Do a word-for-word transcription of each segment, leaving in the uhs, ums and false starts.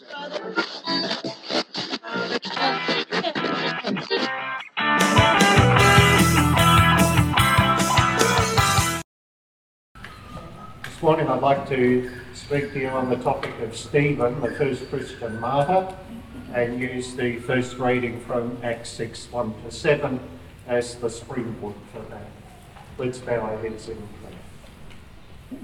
This morning I'd like to speak to you on the topic of Stephen, the first Christian martyr, and use the first reading from Acts six, one to seven as the springboard for that. Let's bow our heads in prayer.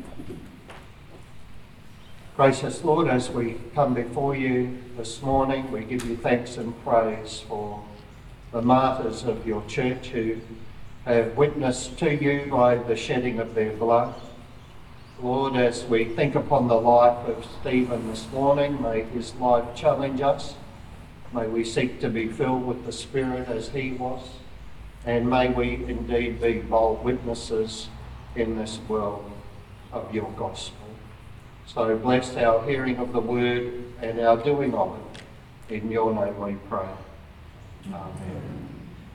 Gracious Lord, as we come before you this morning, we give you thanks and praise for the martyrs of your church who have witnessed to you by the shedding of their blood. Lord, as we think upon the life of Stephen this morning, may his life challenge us. May we seek to be filled with the Spirit as he was. And may we indeed be bold witnesses in this world of your gospel. So bless our hearing of the word and our doing of it. In your name we pray. Amen.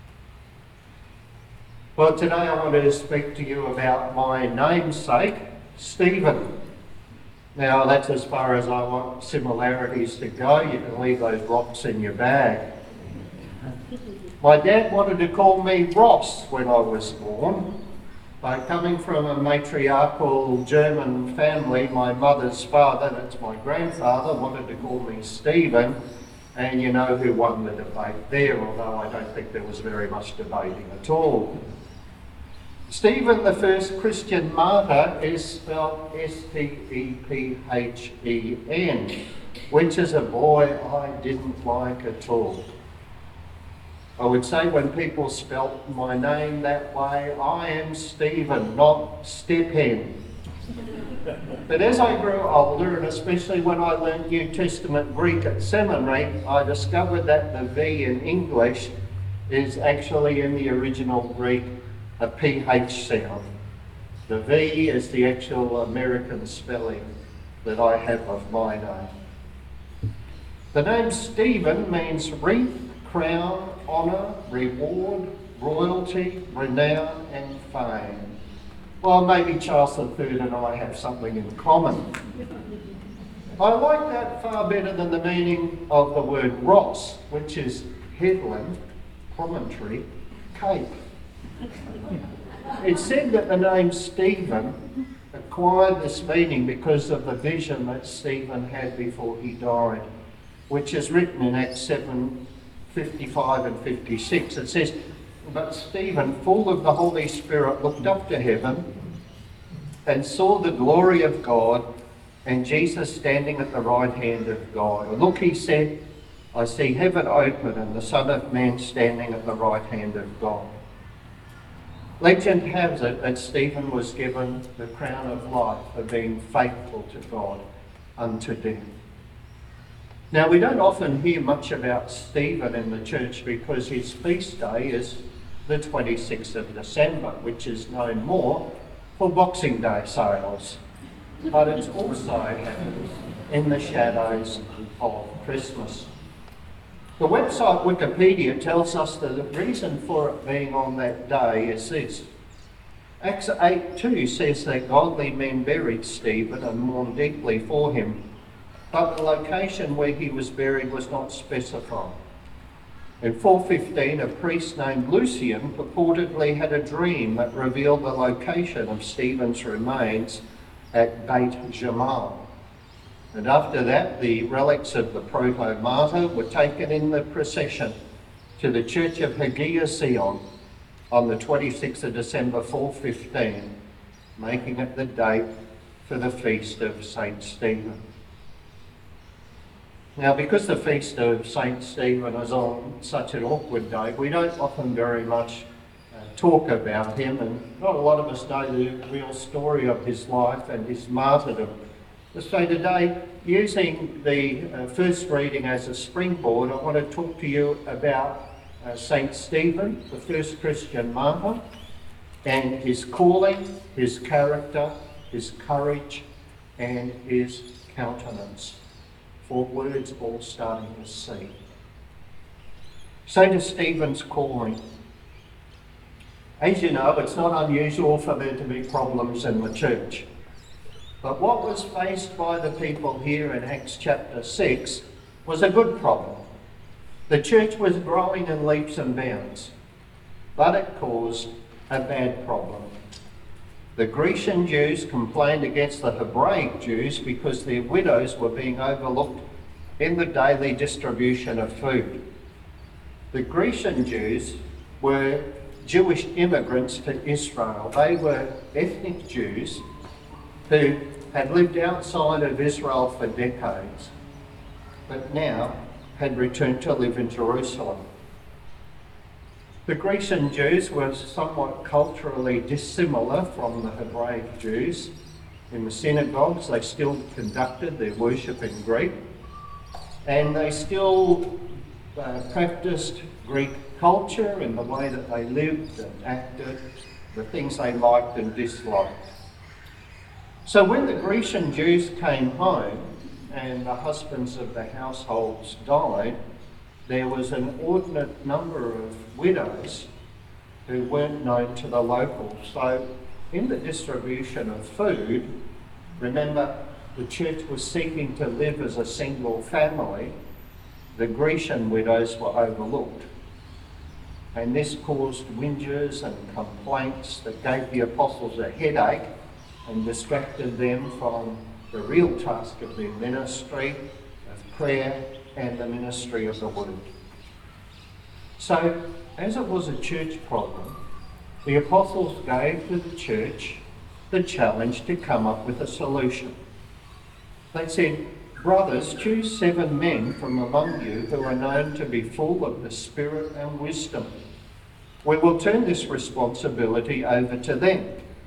Well, today I want to speak to you about my namesake, Stephen. Now that's as far as I want similarities to go. You can leave those rocks in your bag. My dad wanted to call me Ross when I was born. But coming from a matriarchal German family, my mother's father, that's my grandfather, wanted to call me Stephen. And you know who won the debate there, although I don't think there was very much debating at all. Stephen, the first Christian martyr, is spelled S T E P H E N, which as a boy I didn't like at all. I would say when people spelt my name that way, I am Stephen, not Stephen. But as I grew older, and especially when I learned New Testament Greek at seminary, I discovered that the V in English is actually in the original Greek a P H sound. The V is the actual American spelling that I have of my name. The name Stephen means wreath, crown, honour, reward, royalty, renown and fame. Well, maybe Charles the Third and I have something in common. I like that far better than the meaning of the word Ross, which is headland, promontory, cape. It's said that the name Stephen acquired this meaning because of the vision that Stephen had before he died, which is written in Acts seven, fifty-five and fifty-six. It says, "But Stephen, full of the Holy Spirit, looked up to heaven and saw the glory of God and Jesus standing at the right hand of God. And look," he said, "I see heaven open and the Son of Man standing at the right hand of God." Legend has it that Stephen was given the crown of life for being faithful to God unto death. Now, we don't often hear much about Stephen in the church because his feast day is the twenty-sixth of December, which is known more for Boxing Day sales. But it's also happens in the shadows of Christmas. The website Wikipedia tells us that the reason for it being on that day is this. Acts eight two says that godly men buried Stephen and mourned deeply for him, but the location where he was buried was not specified. In four fifteen, a priest named Lucian purportedly had a dream that revealed the location of Stephen's remains at Beit Jamal. And after that, the relics of the proto-martyr were taken in the procession to the church of Hagia Sion on the twenty-sixth of December four fifteen, making it the date for the feast of Saint Stephen. Now, because the feast of Saint Stephen is on such an awkward day, we don't often very much uh, talk about him, and not a lot of us know the real story of his life and his martyrdom. So today, using the uh, first reading as a springboard, I want to talk to you about uh, Saint Stephen, the first Christian martyr, and his calling, his character, his courage, and his countenance. Four words all starting with C. Saint Stephen's calling. As you know, it's not unusual for there to be problems in the church. But what was faced by the people here in Acts chapter six was a good problem. The church was growing in leaps and bounds, but it caused a bad problem. The Grecian Jews complained against the Hebraic Jews because their widows were being overlooked in the daily distribution of food. The Grecian Jews were Jewish immigrants to Israel. They were ethnic Jews who had lived outside of Israel for decades, but now had returned to live in Jerusalem. The Grecian Jews were somewhat culturally dissimilar from the Hebraic Jews. In the synagogues, they still conducted their worship in Greek, and they still uh, practiced Greek culture in the way that they lived and acted, the things they liked and disliked. So when the Grecian Jews came home and the husbands of the households died, there was an inordinate number of widows who weren't known to the locals. So in the distribution of food, remember, the church was seeking to live as a single family. The Grecian widows were overlooked. And this caused whingers and complaints that gave the apostles a headache and distracted them from the real task of their ministry, of prayer, and the ministry of the word. So, as it was a church problem, the apostles gave to the church the challenge to come up with a solution. They said, "Brothers, choose seven men from among you who are known to be full of the Spirit and wisdom. We will turn this responsibility over to them."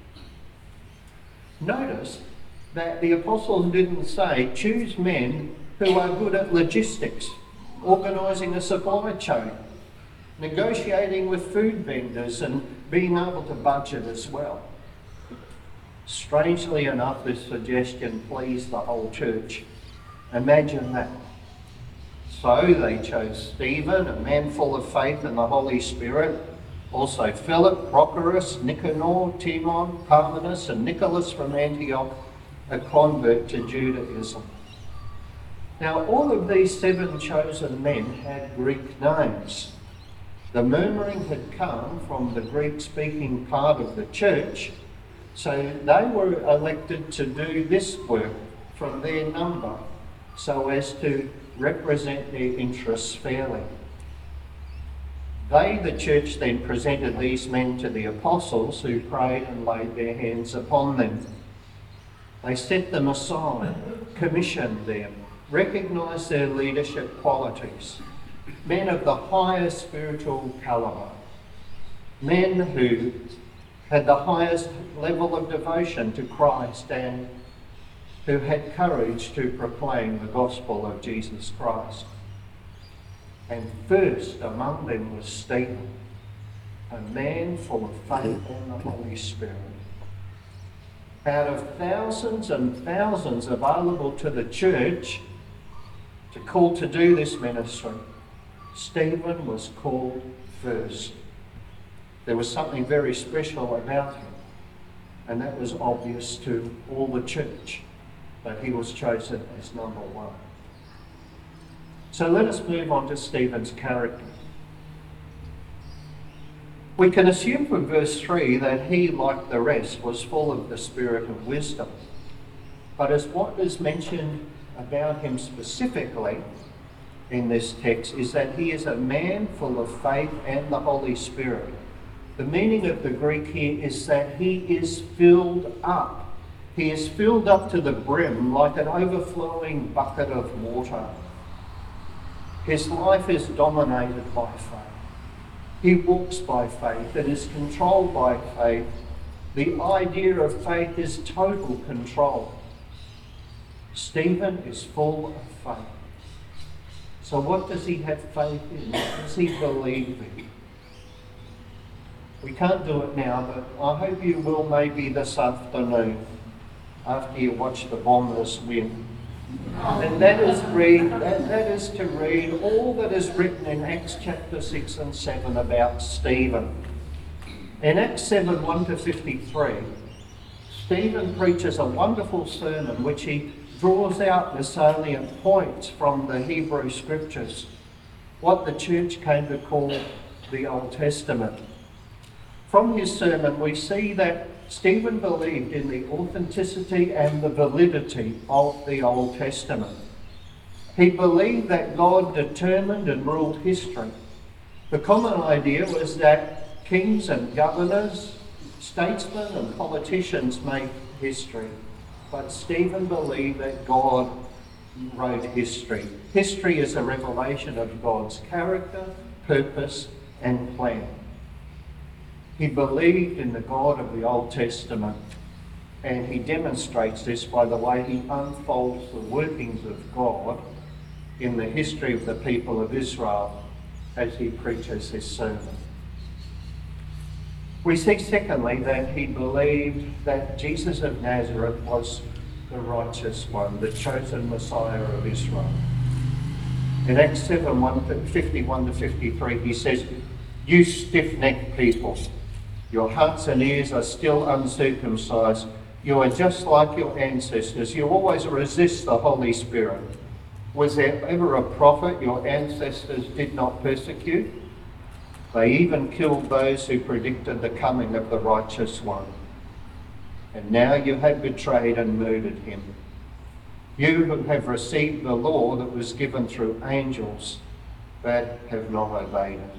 Notice that the apostles didn't say, choose men who are good at logistics, organising a supply chain, negotiating with food vendors and being able to budget as well. Strangely enough, this suggestion pleased the whole church. Imagine that. So they chose Stephen, a man full of faith in the Holy Spirit, also Philip, Prochorus, Nicanor, Timon, Parmenas, and Nicholas from Antioch, a convert to Judaism. Now, all of these seven chosen men had Greek names. The murmuring had come from the Greek-speaking part of the church, so they were elected to do this work from their number so as to represent their interests fairly. They, the church, then presented these men to the apostles, who prayed and laid their hands upon them. They set them aside, commissioned them, recognised their leadership qualities, men of the highest spiritual calibre, men who had the highest level of devotion to Christ and who had courage to proclaim the gospel of Jesus Christ. And first among them was Stephen, a man full of faith in the Holy Spirit. Out of thousands and thousands available to the church to call to do this ministry, Stephen was called first. There was something very special about him, and that was obvious to all the church, that he was chosen as number one. So let us move on to Stephen's character. We can assume from verse three that he, like the rest, was full of the spirit of wisdom. But as what is mentioned about him specifically in this text is that he is a man full of faith and the Holy Spirit. The meaning of the Greek here is that he is filled up. He is filled up to the brim like an overflowing bucket of water. His life is dominated by faith. He walks by faith. It is controlled by faith. The idea of faith is total control. Stephen is full of faith. So what does he have faith in? What does he believe in? We can't do it now, but I hope you will maybe this afternoon after you watch the Bombers win. And that is read that, that is to read all that is written in Acts chapter six and seven about Stephen. In Acts seven, one to fifty-three, Stephen preaches a wonderful sermon which he draws out the salient points from the Hebrew Scriptures, what the church came to call the Old Testament. From his sermon, we see that Stephen believed in the authenticity and the validity of the Old Testament. He believed that God determined and ruled history. The common idea was that kings and governors, statesmen and politicians make history. But Stephen believed that God wrote history. History is a revelation of God's character, purpose, and plan. He believed in the God of the Old Testament, and he demonstrates this by the way he unfolds the workings of God in the history of the people of Israel as he preaches his sermon. We see, secondly, that he believed that Jesus of Nazareth was the righteous one, the chosen Messiah of Israel. In Acts seven, fifty-one to fifty-three, he says, "You stiff-necked people, your hearts and ears are still uncircumcised. You are just like your ancestors. You always resist the Holy Spirit. Was there ever a prophet your ancestors did not persecute? They even killed those who predicted the coming of the righteous one. And now you have betrayed and murdered him. You who have received the law that was given through angels, but have not obeyed it."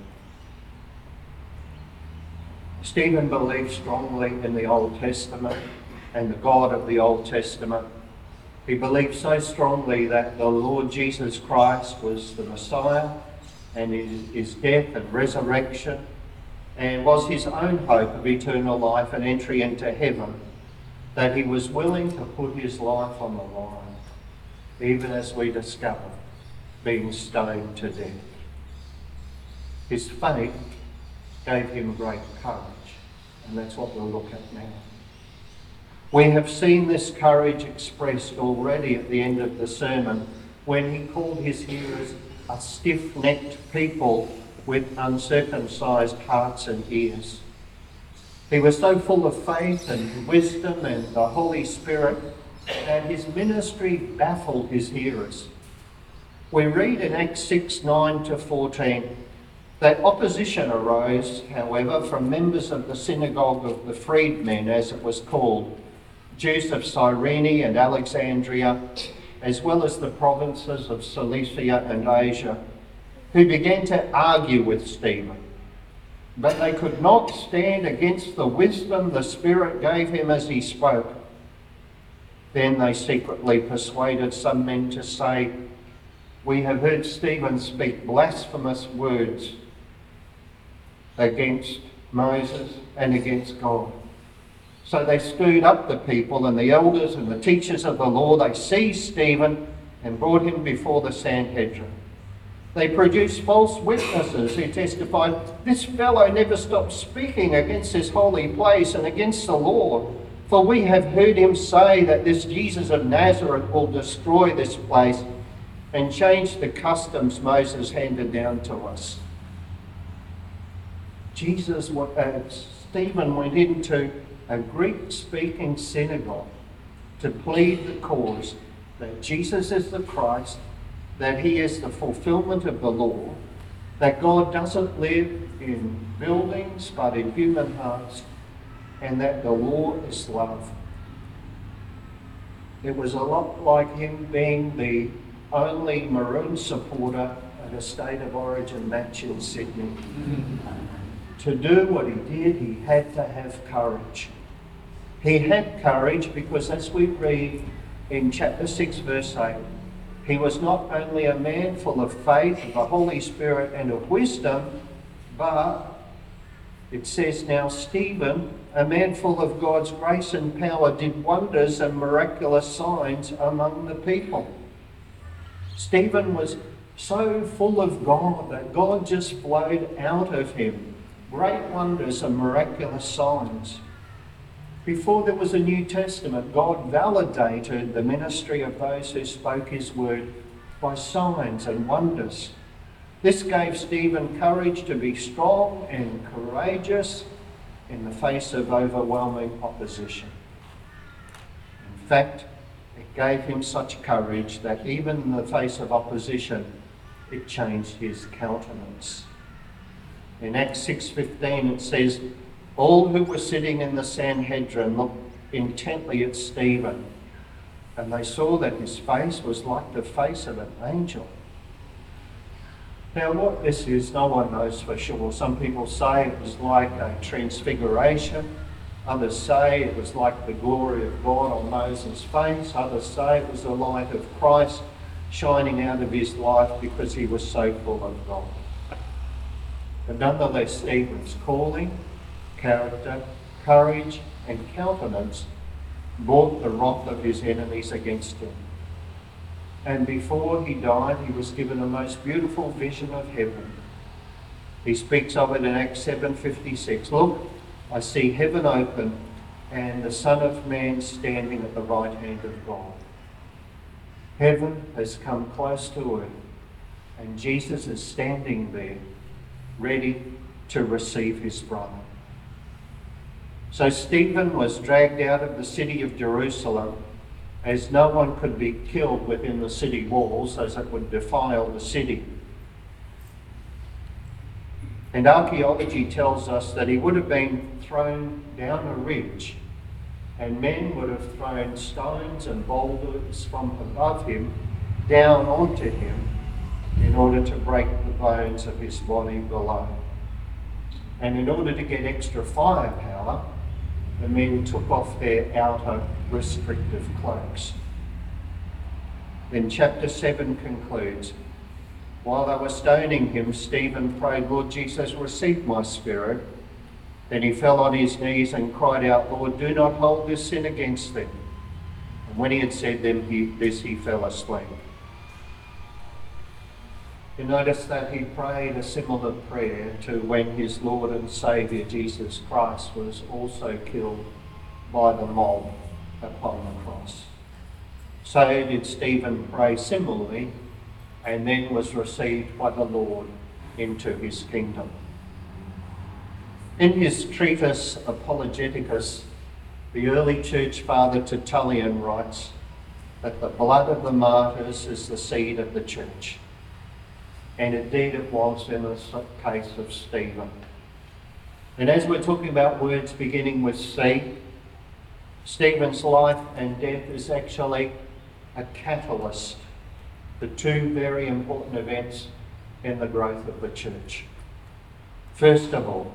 Stephen believed strongly in the Old Testament and the God of the Old Testament. He believed so strongly that the Lord Jesus Christ was the Messiah, and his, his death and resurrection, and was his own hope of eternal life and entry into heaven, that he was willing to put his life on the line, even as we discover, being stoned to death. His faith gave him great courage, and that's what we'll look at now. We have seen this courage expressed already at the end of the sermon when he called his hearers a stiff-necked people with uncircumcised hearts and ears. He was so full of faith and wisdom and the Holy Spirit that his ministry baffled his hearers. We read in Acts six, nine to fourteen that opposition arose, however, from members of the synagogue of the freedmen, as it was called, Jews of Cyrene and Alexandria, as well as the provinces of Cilicia and Asia, who began to argue with Stephen. But they could not stand against the wisdom the Spirit gave him as he spoke. Then they secretly persuaded some men to say, "We have heard Stephen speak blasphemous words against Moses and against God." So they stirred up the people and the elders and the teachers of the law. They seized Stephen and brought him before the Sanhedrin. They produced false witnesses who testified, "This fellow never stopped speaking against this holy place and against the law. For we have heard him say that this Jesus of Nazareth will destroy this place and change the customs Moses handed down to us." Jesus, uh, Stephen went into a Greek-speaking synagogue to plead the cause that Jesus is the Christ, that he is the fulfillment of the law, that God doesn't live in buildings but in human hearts, and that the law is love. It was a lot like him being the only Maroon supporter at a State of Origin match in Sydney. To do what he did, he had to have courage. He had courage because, as we read in chapter six, verse eight, he was not only a man full of faith, of the Holy Spirit and of wisdom, but it says now Stephen, a man full of God's grace and power, did wonders and miraculous signs among the people. Stephen was so full of God that God just flowed out of him. Great wonders and miraculous signs. Before there was a New Testament, God validated the ministry of those who spoke his word by signs and wonders. This gave Stephen courage to be strong and courageous in the face of overwhelming opposition. In fact, it gave him such courage that even in the face of opposition, it changed his countenance. In Acts six fifteen it says, all who were sitting in the Sanhedrin looked intently at Stephen, and they saw that his face was like the face of an angel. Now what this is, no one knows for sure. Some people say it was like a transfiguration. Others say it was like the glory of God on Moses' face. Others say it was the light of Christ shining out of his life because he was so full of God. But nonetheless, Stephen's calling, character, courage and countenance brought the wrath of his enemies against him. And before he died, he was given a most beautiful vision of heaven. He speaks of it in Acts seven fifty-six. Look, I see heaven open and the Son of Man standing at the right hand of God. Heaven has come close to earth, and Jesus is standing there, ready to receive his brother. So Stephen was dragged out of the city of Jerusalem, as no one could be killed within the city walls, as it would defile the city. And archaeology tells us that he would have been thrown down a ridge, and men would have thrown stones and boulders from above him down onto him in order to break the bones of his body below. And in order to get extra firepower, the men took off their outer restrictive cloaks. Then chapter seven concludes, while they were stoning him, Stephen prayed, Lord Jesus, receive my spirit. Then he fell on his knees and cried out, Lord, do not hold this sin against them. And when he had said them, he, this, he fell asleep. You notice that he prayed a similar prayer to when his Lord and Saviour Jesus Christ was also killed by the mob upon the cross. So did Stephen pray similarly, and then was received by the Lord into his kingdom. In his treatise Apologeticus, the early church father Tertullian writes that the blood of the martyrs is the seed of the church. And indeed it was in the case of Stephen. And as we're talking about words beginning with C, Stephen's life and death is actually a catalyst for two very important events in the growth of the church. First of all,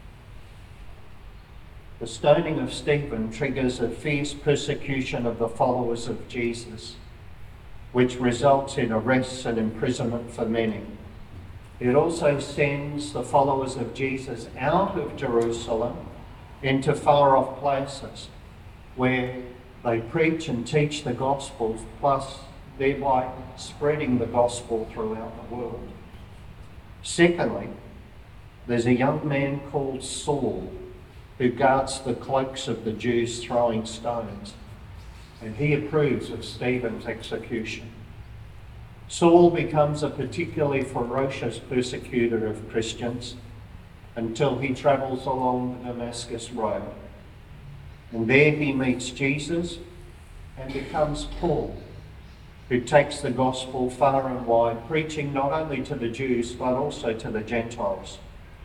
the stoning of Stephen triggers a fierce persecution of the followers of Jesus, which results in arrests and imprisonment for many. It also sends the followers of Jesus out of Jerusalem into far-off places where they preach and teach the gospel, plus thereby spreading the gospel throughout the world. Secondly, there's a young man called Saul who guards the cloaks of the Jews throwing stones, and he approves of Stephen's execution. Saul becomes a particularly ferocious persecutor of Christians until he travels along the Damascus road. And there he meets Jesus and becomes Paul, who takes the gospel far and wide, preaching not only to the Jews but also to the Gentiles.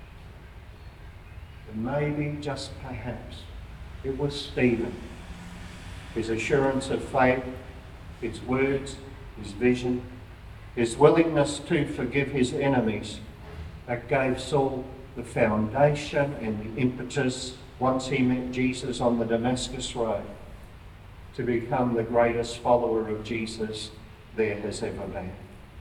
And maybe, just perhaps, it was Stephen, his assurance of faith, his words, his vision, his willingness to forgive his enemies, that gave Saul the foundation and the impetus, once he met Jesus on the Damascus road, to become the greatest follower of Jesus there has ever been.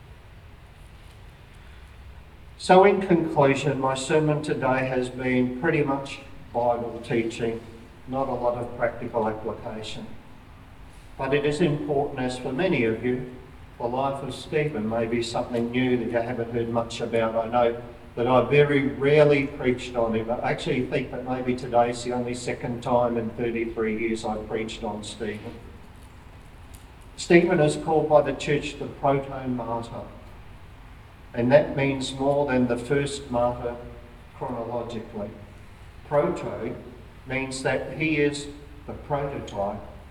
So in conclusion, my sermon today has been pretty much Bible teaching, not a lot of practical application. But it is important, as for many of you, the life of Stephen may be something new that you haven't heard much about. I know that I very rarely preached on him. I actually think that maybe today's the only second time in thirty-three years I've preached on Stephen. Stephen is called by the church the proto-martyr, and that means more than the first martyr chronologically. Proto means that he is the prototype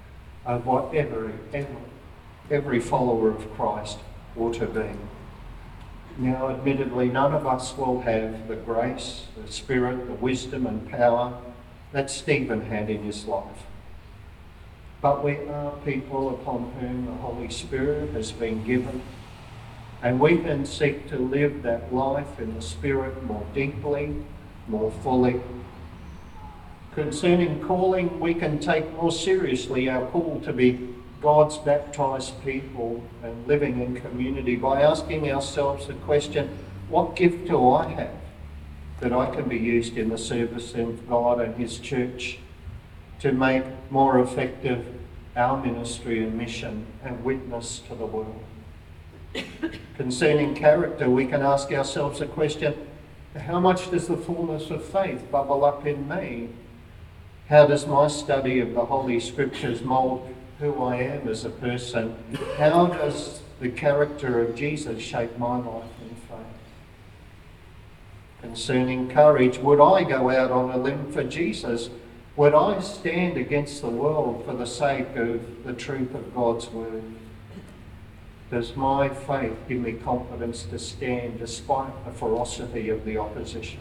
of what every, every, every follower of Christ ought to be. Now, admittedly, none of us will have the grace, the spirit, the wisdom and power that Stephen had in his life. But we are people upon whom the Holy Spirit has been given, and we can seek to live that life in the Spirit more deeply, more fully. Concerning calling, we can take more seriously our call to be God's baptised people and living in community by asking ourselves the question, what gift do I have that I can be used in the service of God and His church to make more effective our ministry and mission and witness to the world? Concerning character, we can ask ourselves the question, how much does the fullness of faith bubble up in me? How does my study of the Holy Scriptures mould who I am as a person? How does the character of Jesus shape my life in faith? Concerning courage, would I go out on a limb for Jesus? Would I stand against the world for the sake of the truth of God's word? Does my faith give me confidence to stand despite the ferocity of the opposition?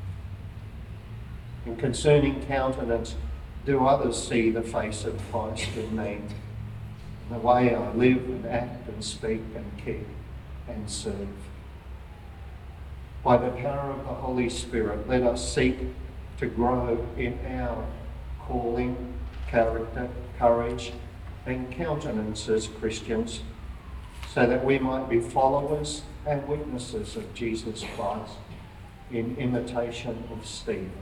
And concerning countenance, do others see the face of Christ in me, the way I live and act and speak and care and serve? By the power of the Holy Spirit, let us seek to grow in our calling, character, courage and countenance as Christians, so that we might be followers and witnesses of Jesus Christ in imitation of Stephen.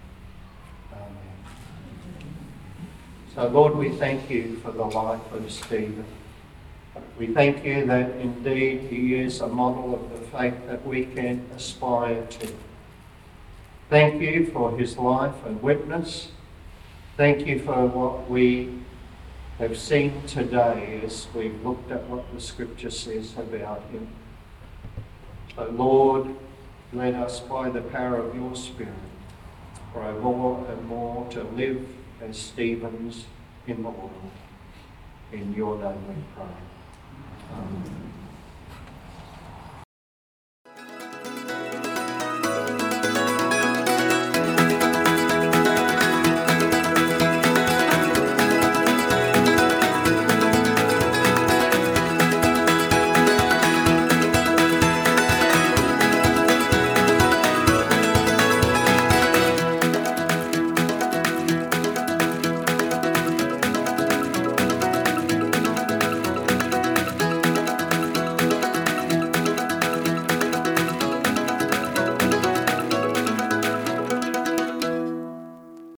So, Lord, we thank you for the life of Stephen. We thank you that indeed he is a model of the faith that we can aspire to. Thank you for his life and witness. Thank you for what we have seen today as we've looked at what the Scripture says about him. So, Lord, let us, by the power of your Spirit, grow more and more to live as Stephens in the world. In your name we pray. Amen.